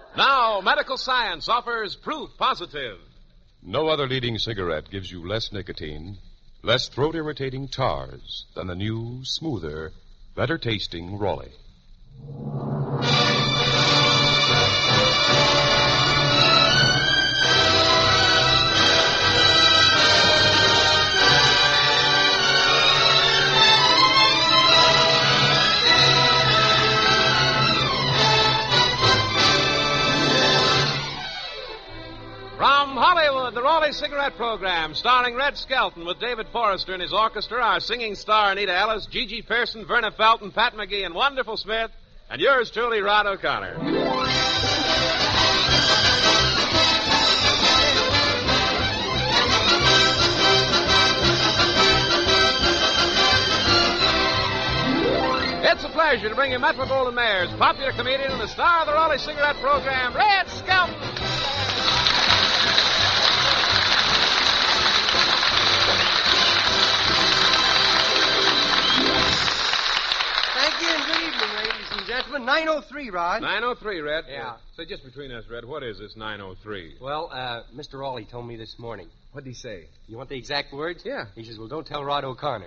Now, medical science offers proof positive. No other leading cigarette gives you less nicotine, less throat-irritating tars than the new, smoother, better-tasting Raleigh. From Hollywood, the Raleigh Cigarette Program, starring Red Skelton with David Forrester and his orchestra, our singing star Anita Ellis, Gigi Pearson, Verna Felton, Pat McGee, and Wonderful Smith, and yours truly, Rod O'Connor. It's a pleasure to bring you Metro-Goldwyn-Mayer's popular comedian and the star of the Raleigh Cigarette Program, Red Skelton. Thank you and good evening, ladies and gentlemen. 903, Rod. 903, Red. Yeah. Say, just between us, Red, what is this 903? Well, Mr. Raleigh told me this morning. What'd he say? You want the exact words? Yeah. He says, well, don't tell Rod O'Connor.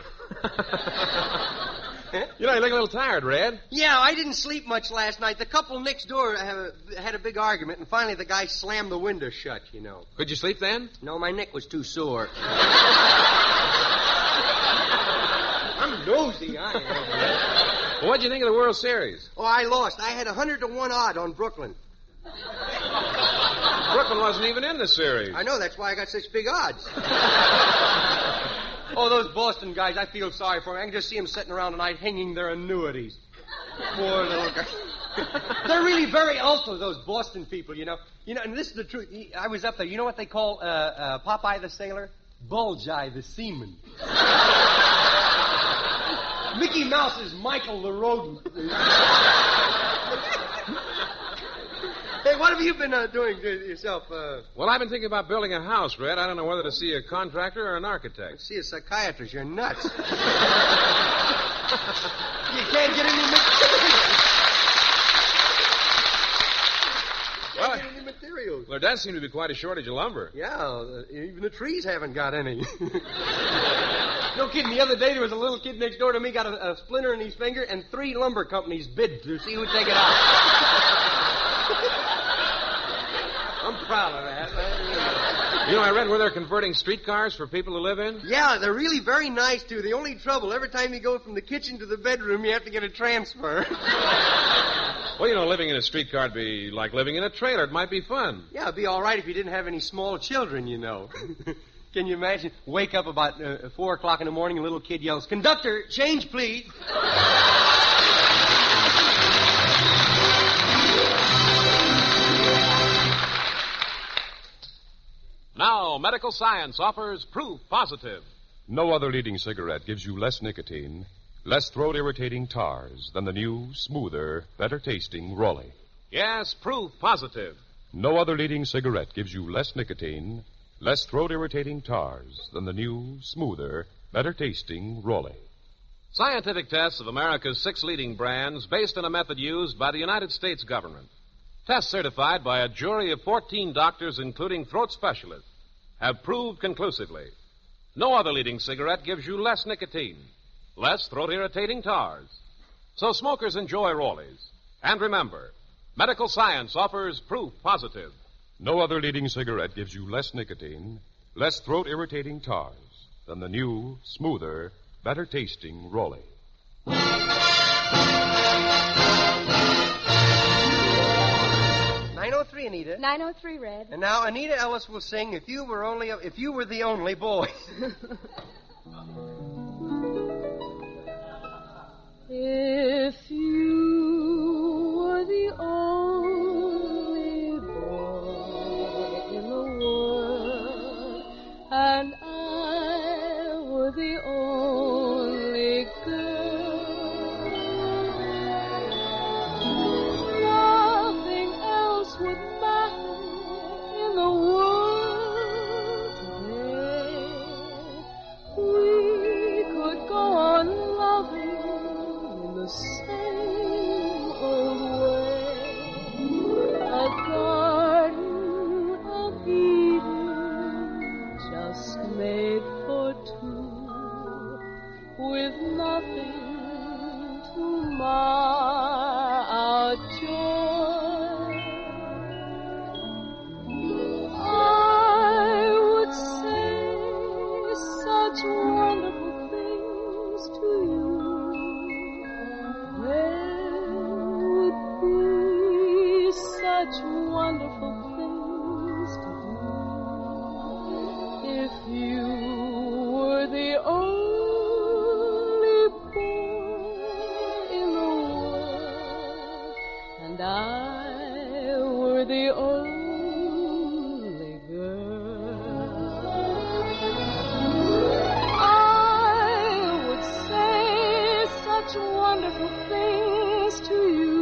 You know, you look a little tired, Red. Yeah, I didn't sleep much last night. The couple next door had a big argument, and finally the guy slammed the window shut, you know. Could you sleep then? No, my neck was too sore. I'm nosy, I am. Well, what'd you think of the World Series? Oh, I lost. I had 100-1 odd on Brooklyn. Brooklyn wasn't even in the series. I know, that's why I got such big odds. Oh, those Boston guys, I feel sorry for them. I can just see them sitting around tonight hanging their annuities. Poor little guys. They're really very ultra, those Boston people, you know. You know, and this is the truth. I was up there. You know what they call Popeye the Sailor? Bulgeye the Seaman. Mickey Mouse is Michael the Rodent. Hey, what have you been doing to yourself? Well, I've been thinking about building a house, Red. I don't know whether to see a contractor or an architect. See a psychiatrist. You're nuts. You can't get any materials. Well, there does seem to be quite a shortage of lumber. Yeah, even the trees haven't got any. No kidding. The other day there was a little kid next door to me got a splinter in his finger, and 3 lumber companies bid to see who'd take it out. I'm proud of that. You know, I read where they're converting streetcars for people to live in. Yeah, they're really very nice, too. The only trouble, every time you go from the kitchen to the bedroom, you have to get a transfer. Well, you know, living in a streetcar would be like living in a trailer. It might be fun. Yeah, it'd be all right if you didn't have any small children, you know. Can you imagine? Wake up about 4 o'clock in the morning, a little kid yells, "Conductor, change, please." Now, medical science offers proof positive. No other leading cigarette gives you less nicotine, less throat-irritating tars than the new, smoother, better-tasting Raleigh. Yes, proof positive. No other leading cigarette gives you less nicotine, less throat-irritating tars than the new, smoother, better-tasting Raleigh. Scientific tests of America's 6 leading brands based on a method used by the United States government. Tests certified by a jury of 14 doctors, including throat specialists, have proved conclusively no other leading cigarette gives you less nicotine, less throat-irritating tars. So smokers enjoy Raleigh's. And remember, medical science offers proof positive. No other leading cigarette gives you less nicotine, less throat-irritating tars than the new, smoother, better-tasting Raleigh. 903, Anita. 903, Red. And now Anita Ellis will sing If You Were the Only Boy. If you were the only boy in the world, and I were the only girl, nothing else would matter in the world today. We could go on loving in the same such wonderful things to do. If you were the only boy in the world, and I were the only girl, I would say such wonderful things to you.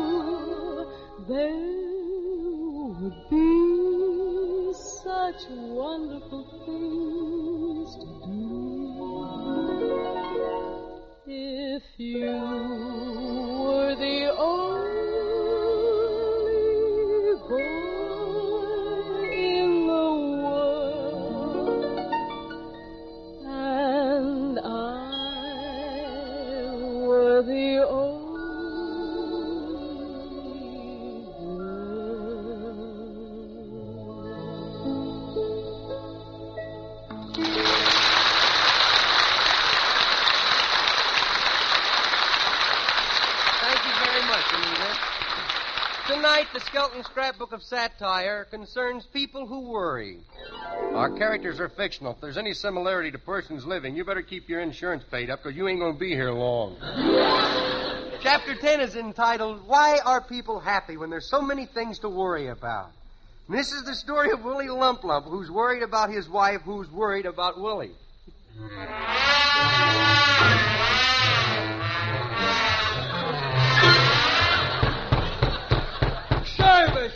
There would be such wonderful things to do. If you were the only boy in the world, and I were the only Tonight, the Skelton Scrapbook of Satire concerns people who worry. Our characters are fictional. If there's any similarity to persons living, you better keep your insurance paid up, because you ain't going to be here long. Chapter 10 is entitled, Why Are People Happy When There's So Many Things to Worry About? And this is the story of Willie Lump Lump, who's worried about his wife, who's worried about Willie. Service!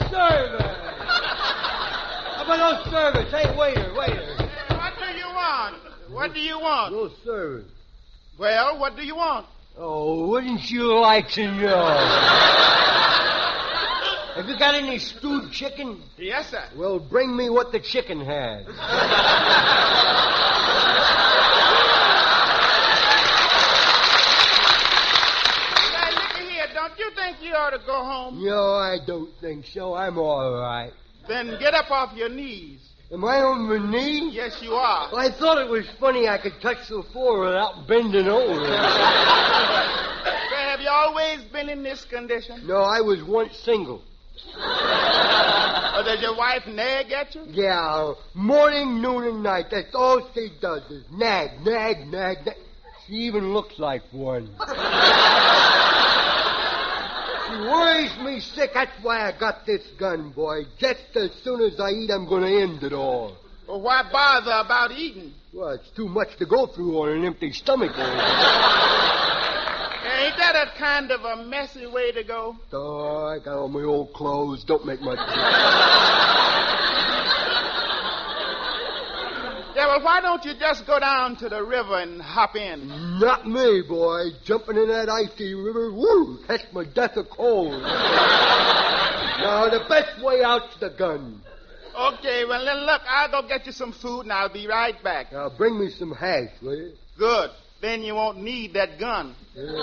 How about no service? Hey, waiter. What do you want? What do you want? No service. Well, what do you want? Oh, wouldn't you like to know? Have you got any stewed chicken? Yes, sir. Well, bring me what the chicken has. Don't you think you ought to go home? No, I don't think so. I'm all right. Then get up off your knees. Am I on my knees? Yes, you are. Well, I thought it was funny I could touch the floor without bending over. Say, have you always been in this condition? No, I was once single. Or does your wife nag at you? Yeah, morning, noon, and night. That's all she does is nag. She even looks like one. She worries me sick. That's why I got this gun, boy. Just as soon as I eat, I'm going to end it all. Well, why bother about eating? Well, it's too much to go through on an empty stomach. Ain't that a kind of a messy way to go? Oh, I got all my old clothes. Don't make much sense. Yeah, well, why don't you just go down to the river and hop in? Not me, boy. Jumping in that icy river, woo, catch my death of cold. Now, the best way out's the gun. Okay, well, then look, I'll go get you some food and I'll be right back. Now, bring me some hash, will you? Good. Then you won't need that gun. Yeah.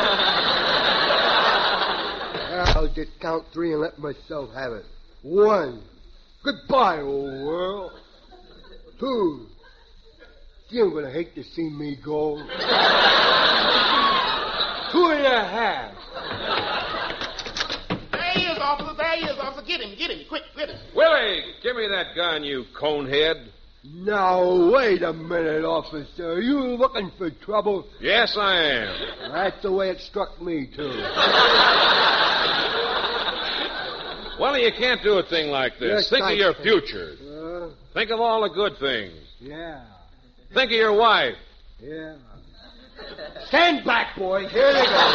I'll just count 3 and let myself have it. 1. Goodbye, old world. 2. You're going to hate to see me go. 2.5. There he is, officer. Get him. Quick, get him. Willie, give me that gun, you conehead. Now, wait a minute, officer. Are you looking for trouble? Yes, I am. That's the way it struck me, too. Willie, you can't do a thing like this. Yes, Think I of your can. future. Think of all the good things. Yeah. Think of your wife. Yeah. Stand back, boys. Here they go.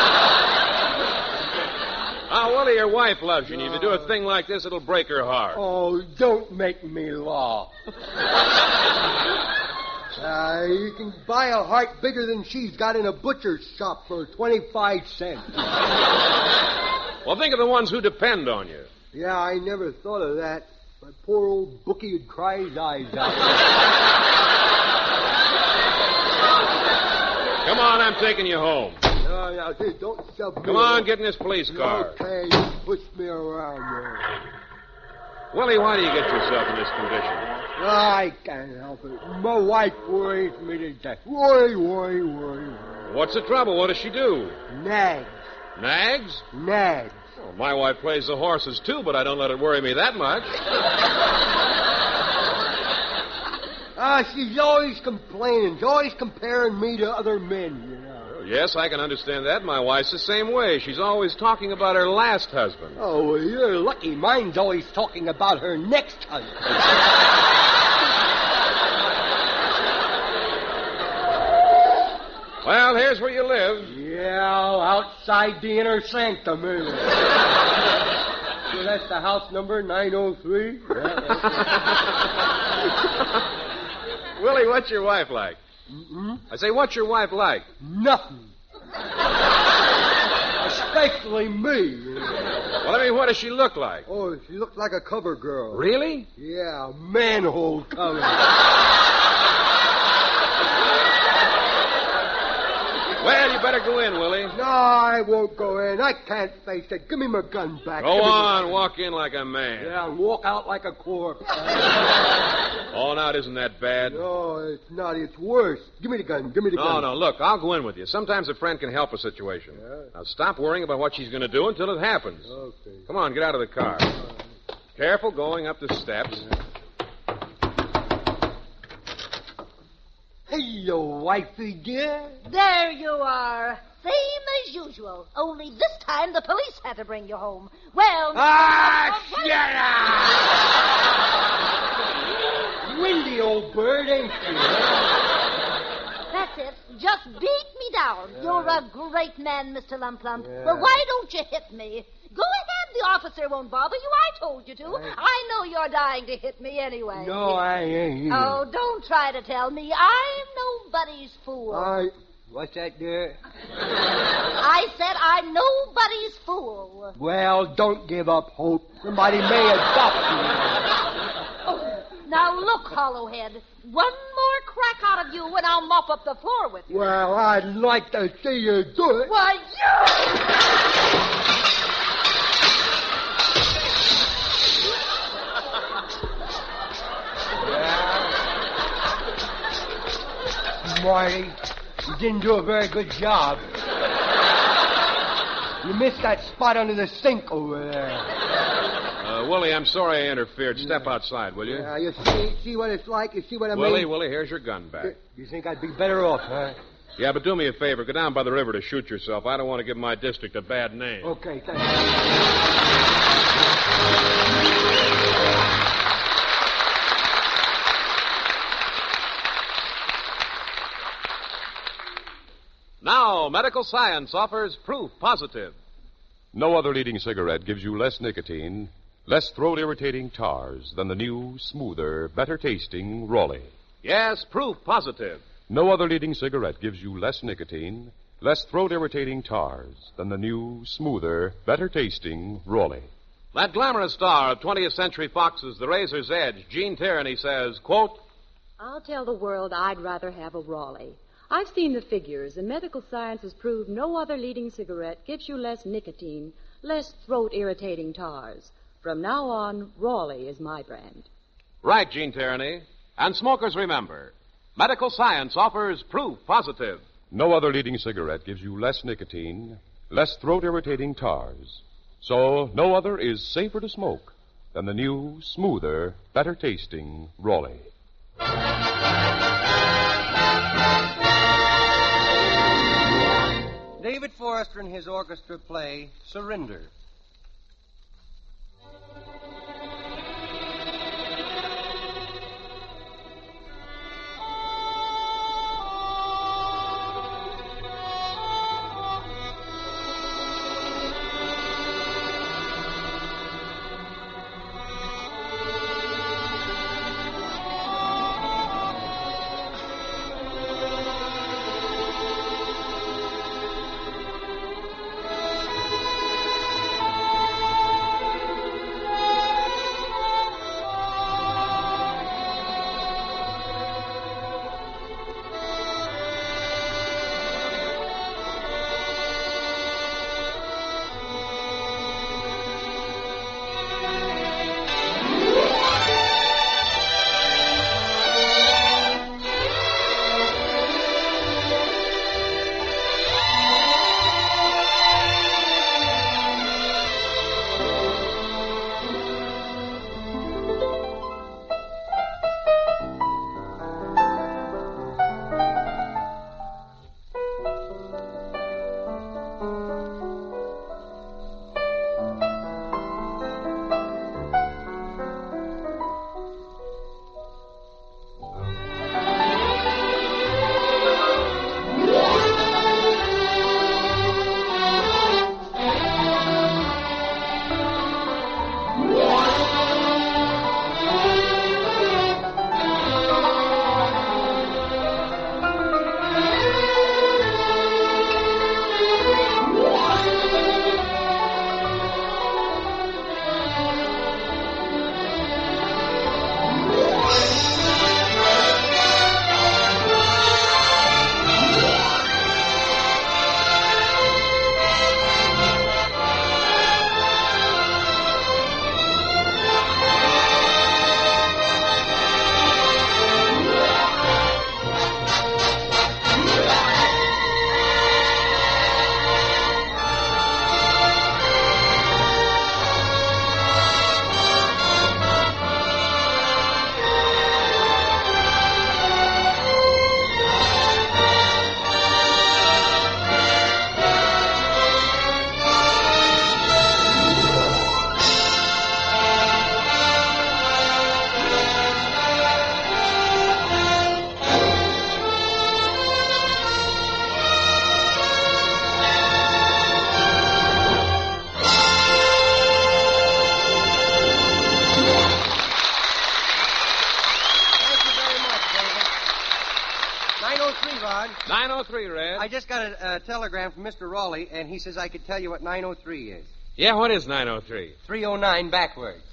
Ah, Willie, your wife loves you, and if you do a thing like this, it'll break her heart. Oh, don't make me laugh. You can buy a heart bigger than she's got in a butcher's shop for 25 cents. Well, think of the ones who depend on you. Yeah, I never thought of that. My poor old bookie would cry his eyes out. Come on, I'm taking you home. No, here, don't shove me. Come on, get in this police car. Okay, you push me around there. Willie, why do you get yourself in this condition? I can't help it. My wife worries me to death. Worry. What's the trouble? What does she do? Nags. Nags? Nags. Well, my wife plays the horses, too, but I don't let it worry me that much. She's always complaining. She's always comparing me to other men, you know. Yes, I can understand that. My wife's the same way. She's always talking about her last husband. Oh, well, you're lucky. Mine's always talking about her next husband. Well, here's where you live. Yeah, outside the inner sanctum, isn't it? So that's the house number 903? Willie, what's your wife like? Mm-mm. I say, what's your wife like? Nothing. Especially me. Well, I mean, what does she look like? Oh, she looks like a cover girl. Really? Yeah, manhole cover. Well, you better go in, Willie. No, I won't go in. I can't face it. Give me my gun back. Go on, walk in like a man. Yeah, and walk out like a corpse. Oh, now, it isn't that bad. No, it's not. It's worse. Give me the gun. Give me the gun. No, look, I'll go in with you. Sometimes a friend can help a situation. Yeah. Now, stop worrying about what she's going to do until it happens. Okay. Come on, get out of the car. Careful going up the steps. Hello, wifey dear. There you are. Same as usual. Only this time the police had to bring you home. Well... Shut up! Windy old bird, ain't you? That's it. Just beat me down. You're a great man, Mr. Lump Lump. Yeah. Well, why don't you hit me? Go ahead. The officer won't bother you. I told you to. I know you're dying to hit me anyway. No, I ain't. Oh, don't try to tell me. I'm nobody's fool. What's that, dear? I said I'm nobody's fool. Well, don't give up hope. Somebody may adopt you. Oh, now look, Hollowhead. One more crack out of you and I'll mop up the floor with you. Well, I'd like to see you do it. Why, you... Marty, you didn't do a very good job. You missed that spot under the sink over there. Willie, I'm sorry I interfered. Step outside, will you? Yeah, you see what it's like? You see what I mean? Willie, here's your gun back. You think I'd be better off, huh? Yeah, but do me a favor. Go down by the river to shoot yourself. I don't want to give my district a bad name. Okay, thanks. Now, medical science offers proof positive. No other leading cigarette gives you less nicotine, less throat-irritating tars than the new, smoother, better-tasting Raleigh. Yes, proof positive. No other leading cigarette gives you less nicotine, less throat-irritating tars than the new, smoother, better-tasting Raleigh. That glamorous star of 20th Century Fox's The Razor's Edge, Gene Tierney, says, quote, I'll tell the world I'd rather have a Raleigh. I've seen the figures, and medical science has proved no other leading cigarette gives you less nicotine, less throat-irritating tars. From now on, Raleigh is my brand. Right, Gene Tierney. And smokers, remember, medical science offers proof positive. No other leading cigarette gives you less nicotine, less throat-irritating tars. So, no other is safer to smoke than the new, smoother, better-tasting Raleigh. David Forrester and his orchestra play Surrender. 903, Red. I just got a telegram from Mr. Raleigh, and he says I could tell you what 903 is. Yeah, what is 903? 309 backwards.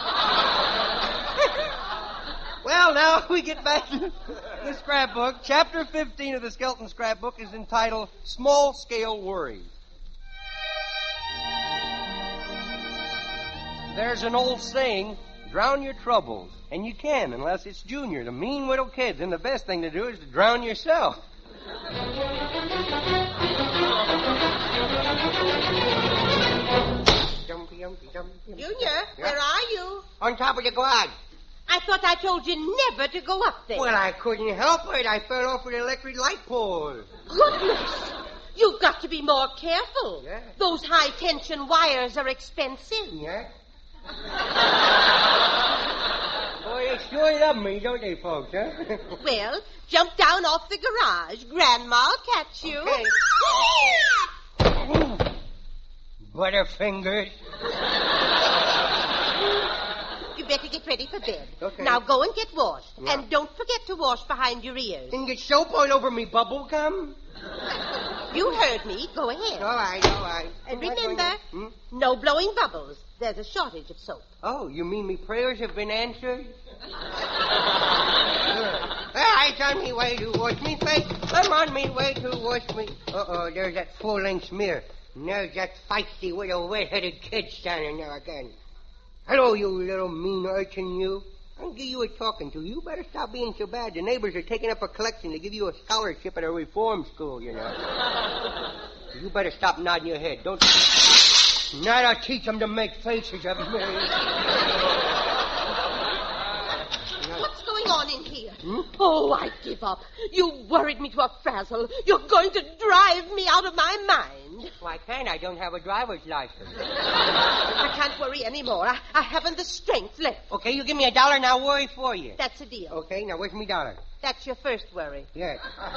Well, now we get back to the scrapbook. Chapter 15 of the Skelton Scrapbook is entitled Small Scale Worries. There's an old saying, drown your troubles. And you can, unless it's Junior, the mean little kids. And the best thing to do is to drown yourself. Junior, where are you? On top of the garage. I thought I told you never to go up there. Well, I couldn't help it. I fell off an electric light pole. Goodness! You've got to be more careful. Yeah. Those high-tension wires are expensive. Yeah? Boy, they sure love me, don't they, folks, huh? Well, jump down off the garage. Grandma'll catch you. Okay. Butterfingers. You better get ready for bed. Okay. Now go and get washed. Yeah. And don't forget to wash behind your ears. Didn't get soap all over me bubble gum? You heard me. Go ahead. All right. And remember, no blowing bubbles. There's a shortage of soap. Oh, you mean me prayers have been answered? I'm on me way to wash me face. I'm on me way to wash me. Uh-oh, there's that full-length smear. And there's that feisty little red-headed kid standing there again. Hello, you little mean urchin, you. I'll give you a talking to. You better stop being so bad. The neighbors are taking up a collection to give you a scholarship at a reform school, you know. You better stop nodding your head. Don't... Now I'll teach them to make faces of me. What's going on in here? Oh, I give up. You worried me to a frazzle. You're going to drive me out of my mind. Why can't I? Don't have a driver's license. I can't worry anymore. I haven't the strength left. Okay, you give me $1 and I'll worry for you. That's a deal. Okay, now where's me $1? That's your first worry. Yes.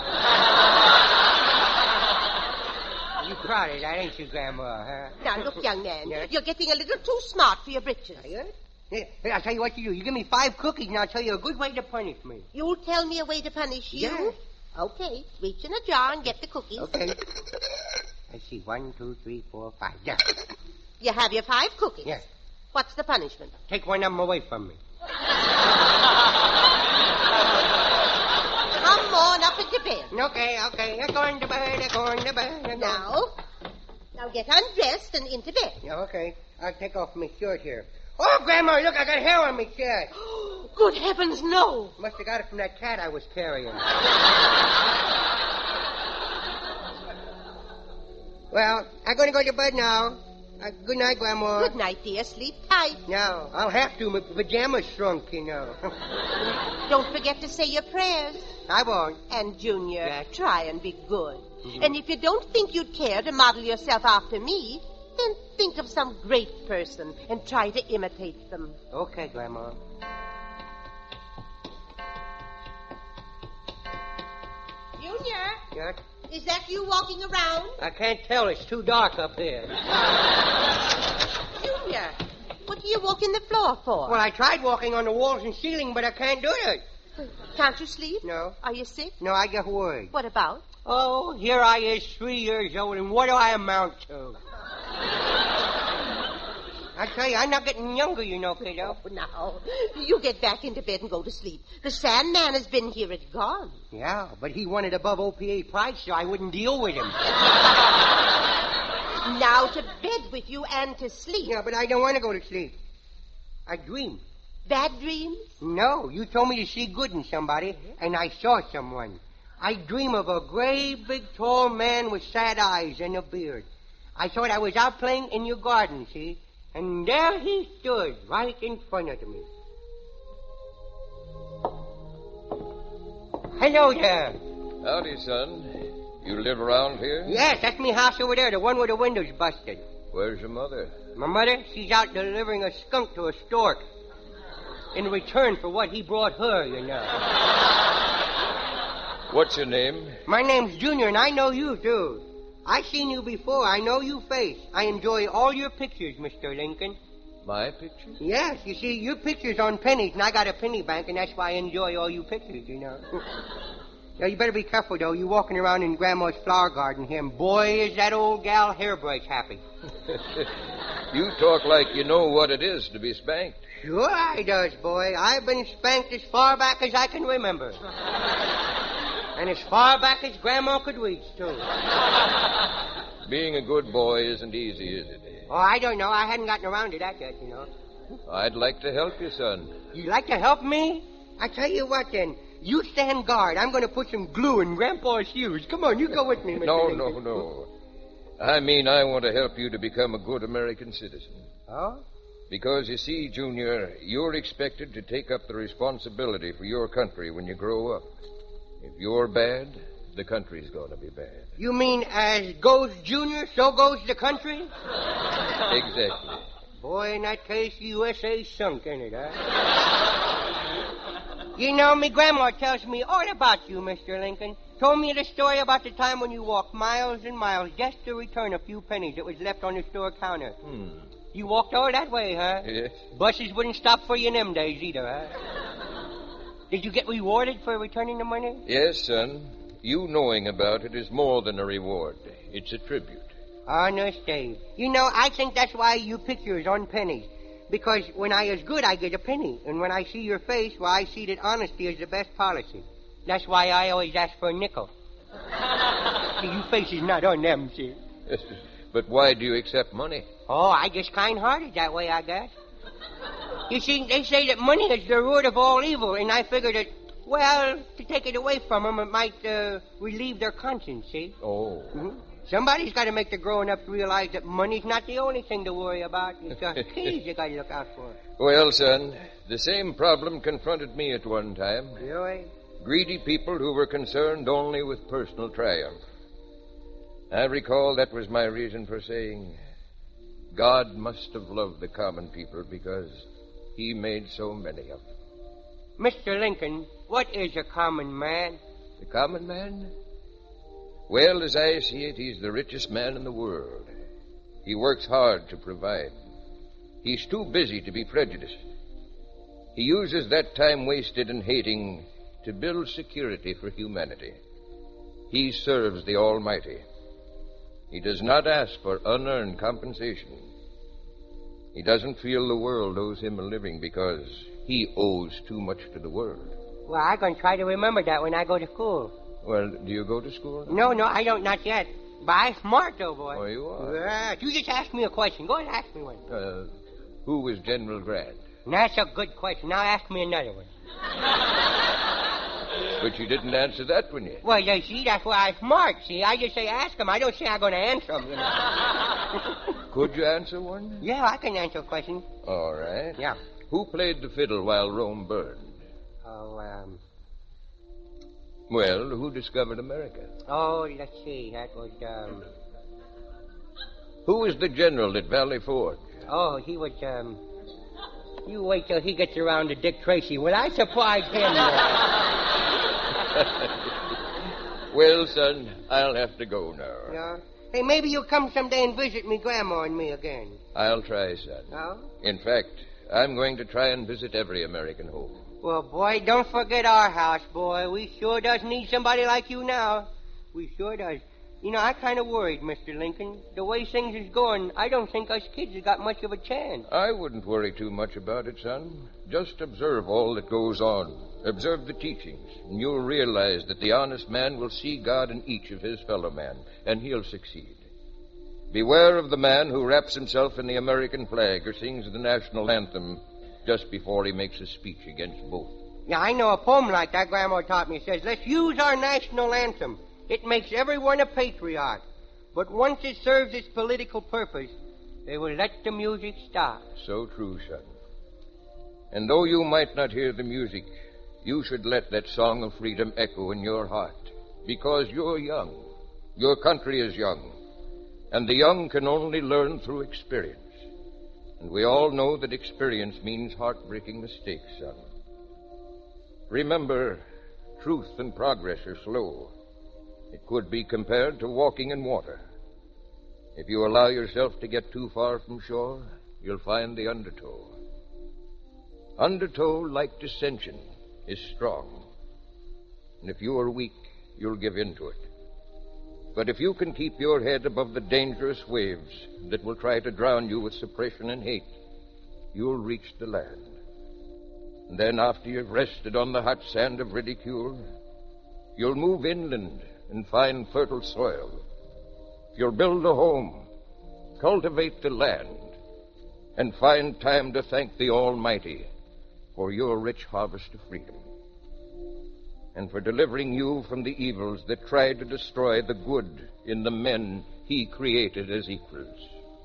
You proud of that, ain't you, Grandma, huh? Now, look, young man. Yes? You're getting a little too smart for your britches. Here, I'll tell you what you do. You give me 5 cookies and I'll tell you a good way to punish me. You'll tell me a way to punish you? Yes. Okay. Reach in a jar and get the cookies. Okay. Let's see. 1, 2, 3, 4, 5. Yeah. You have your 5 cookies. Yes. What's the punishment? Take one of them away from me. Come on up into bed. Okay. You're going to bed. Now get undressed and into bed. Yeah, okay. I'll take off my shirt here. Oh, Grandma, look, I got hair on my shirt. Good heavens, no. Must have got it from that cat I was carrying. Well, I'm going to go to bed now. Good night, Grandma. Good night, dear. Sleep tight. No, I'll have to. My pajamas shrunk, you know. Don't forget to say your prayers. I won't. And, Junior, Yes? try and be good. And if you don't think you'd care to model yourself after me, then think of some great person and try to imitate them. Okay, Grandma. Junior, Yes? is that you walking around? I can't tell. It's too dark up here. Junior, what do you walk in the floor for? Well, I tried walking on the walls and ceiling, but I can't do it. Can't you sleep? No. Are you sick? No, I get worried. What about? Oh, here I is, 3 years old, and what do I amount to? I tell you, I'm not getting younger, you know, kiddo. Oh, now, you get back into bed and go to sleep. The Sandman has been here and gone. Yeah, but he wanted above OPA price, so I wouldn't deal with him. Now to bed with you and to sleep. Yeah, but I don't want to go to sleep. I dream. Bad dreams? No, you told me to see good in somebody, and I saw someone. I dream of a great, big, tall man with sad eyes and a beard. I thought I was out playing in your garden, see? And there he stood, right in front of me. Hello there. Howdy, son. You live around here? Yes, that's me house over there, the one where the window's busted. Where's your mother? My mother, she's out delivering a skunk to a stork. In return for what he brought her, you know. What's your name? My name's Junior, and I know you, too. I've seen you before. I know you face. I enjoy all your pictures, Mr. Lincoln. My picture? Yes, you see, your picture's on pennies, and I got a penny bank, and that's why I enjoy all you pictures, you know. Yeah, you better be careful, though. You walking around in Grandma's flower garden here, and boy, is that old gal hairbrush happy. You talk like you know what it is to be spanked. Sure I does, boy. I've been spanked as far back as I can remember. And as far back as Grandma could reach, too. Being a good boy isn't easy, is it? Oh, I don't know. I hadn't gotten around to that yet, you know. I'd like to help you, son. You'd like to help me? I tell you what, then. You stand guard. I'm going to put some glue in Grandpa's shoes. Come on, you go with me, Mr. Lincoln. No. I mean, I want to help you to become a good American citizen. Oh? Because, you see, Junior, you're expected to take up the responsibility for your country when you grow up. If you're bad, the country's going to be bad. You mean as goes Junior, so goes the country? Exactly. Boy, in that case, USA's sunk, ain't it, huh? You know, me grandma tells me all about you, Mr. Lincoln. Told me the story about the time when you walked miles and miles just to return a few pennies that was left on the store counter. You walked all that way, huh? Yes. Buses wouldn't stop for you in them days either, huh? Did you get rewarded for returning the money? Yes, son. You knowing about it is more than a reward. It's a tribute. Honest, Dave. You know, I think that's why you pick yours on pennies. Because when I is good, I get a penny. And when I see your face, well, I see that honesty is the best policy. That's why I always ask for a nickel. See, you faces not on them, see. But why do you accept money? Oh, I just kind-hearted that way, I guess. You see, they say that money is the root of all evil, and I figured that, well, to take it away from them, it might relieve their conscience, see? Oh. Mm-hmm. Somebody's got to make the growing-ups realize that money's not the only thing to worry about. It's the kids you got to look out for. Well, son, the same problem confronted me at one time. Really? Greedy people who were concerned only with personal triumph. I recall that was my reason for saying, God must have loved the common people because he made so many of them. Mr. Lincoln, what is a common man? The common man? Well, as I see it, he's the richest man in the world. He works hard to provide. He's too busy to be prejudiced. He uses that time wasted in hating to build security for humanity. He serves the Almighty. He does not ask for unearned compensation. He doesn't feel the world owes him a living because he owes too much to the world. Well, I'm going to try to remember that when I go to school. Well, do you go to school? No, I don't, not yet. But I'm smart, though, boy. Oh, you are? Yeah, you just ask me a question. Go ahead and ask me one. Who was General Grant? That's a good question. Now ask me another one. But you didn't answer that one yet. Well, you see, that's why I'm smart, see? I just say ask him. I don't say I'm going to answer him, you know. Could you answer one? Yeah, I can answer a question. All right. Yeah. Who played the fiddle while Rome burned? Well, who discovered America? Oh, let's see. That was, Who was the general at Valley Forge? Oh, he was, You wait till he gets around to Dick Tracy. Will I surprise him? Well, son, I'll have to go now. No? Hey, maybe you'll come someday and visit me Grandma and me again. I'll try, son. Oh? In fact, I'm going to try and visit every American home. Well, boy, don't forget our house, boy. We sure does need somebody like you now. We sure does. You know, I kind of worried, Mr. Lincoln. The way things is going, I don't think us kids have got much of a chance. I wouldn't worry too much about it, son. Just observe all that goes on. Observe the teachings, and you'll realize that the honest man will see God in each of his fellow men, and he'll succeed. Beware of the man who wraps himself in the American flag or sings the national anthem just before he makes a speech against both. Yeah, I know a poem like that Grandma taught me. It says, let's use our national anthem. It makes everyone a patriot. But once it serves its political purpose, they will let the music stop. So true, son. And though you might not hear the music, you should let that song of freedom echo in your heart. Because you're young. Your country is young. And the young can only learn through experience. And we all know that experience means heartbreaking mistakes, son. Remember, truth and progress are slow. It could be compared to walking in water. If you allow yourself to get too far from shore, you'll find the undertow. Undertow, like dissension, is strong. And if you are weak, you'll give in to it. But if you can keep your head above the dangerous waves that will try to drown you with suppression and hate, you'll reach the land. And then, after you've rested on the hot sand of ridicule, you'll move inland and find fertile soil. You'll build a home, cultivate the land, and find time to thank the Almighty for your rich harvest of freedom, and for delivering you from the evils that tried to destroy the good in the men he created as equals.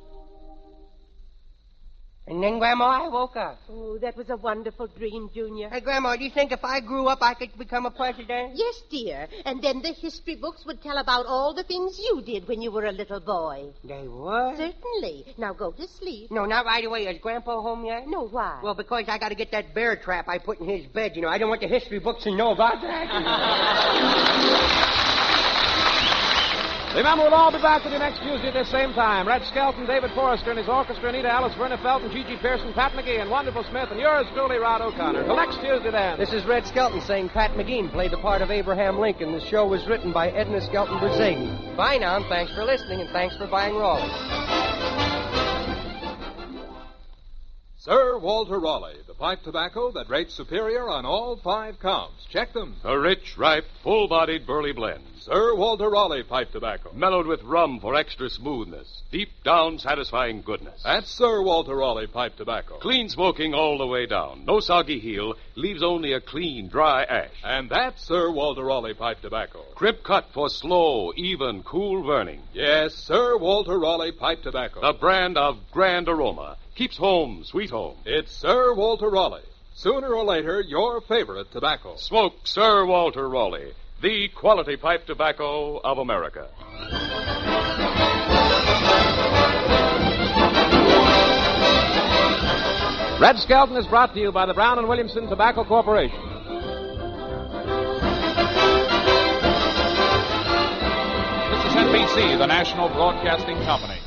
And then, Grandma, I woke up. Oh, that was a wonderful dream, Junior. Hey, Grandma, do you think if I grew up I could become a president? Yes, dear. And then the history books would tell about all the things you did when you were a little boy. They would? Certainly. Now go to sleep. No, not right away. Is Grandpa home yet? No, why? Well, because I got to get that bear trap I put in his bed. You know, I don't want the history books to know about that. Remember, we'll all be back with you next Tuesday at this same time. Red Skelton, David Forrester and his orchestra, Anita Alice, Verna Felton, Gigi Pearson, Pat McGee, and Wonderful Smith, and yours truly, Rod O'Connor. Till next Tuesday, then. This is Red Skelton saying Pat McGee played the part of Abraham Lincoln. The show was written by Edna Skelton Brzeziny. Bye now, and thanks for listening, and thanks for buying Raleigh. Sir Walter Raleigh, the pipe tobacco that rates superior on all 5 counts. Check them. A rich, ripe, full-bodied burley blend. Sir Walter Raleigh pipe tobacco. Mellowed with rum for extra smoothness. Deep down satisfying goodness. That's Sir Walter Raleigh pipe tobacco. Clean smoking all the way down. No soggy heel. Leaves only a clean, dry ash. And that's Sir Walter Raleigh pipe tobacco. Crimp cut for slow, even, cool burning. Yes, Sir Walter Raleigh pipe tobacco. The brand of grand aroma. Keeps home sweet home. It's Sir Walter Raleigh. Sooner or later, your favorite tobacco. Smoke Sir Walter Raleigh, the quality pipe tobacco of America. Red Skelton is brought to you by the Brown and Williamson Tobacco Corporation. This is NBC, the national broadcasting company.